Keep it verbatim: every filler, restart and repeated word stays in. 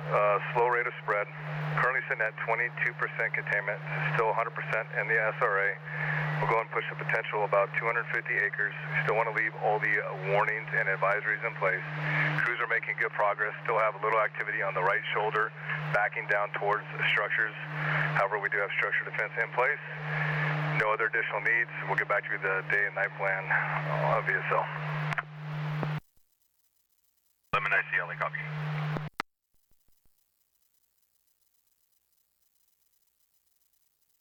uh, slow rate of spread. Currently sitting at twenty-two percent containment, still one hundred percent in the S R A. We'll go and push the potential about two hundred fifty acres. Still want to leave all the warnings and advisories in place. Crews are making good progress. Still have a little activity on the right shoulder, backing down towards the structures. However, we do have structure defense in place. No other additional needs. We'll get back to you with the day and night plan of V S L. Lemon I C L, copy.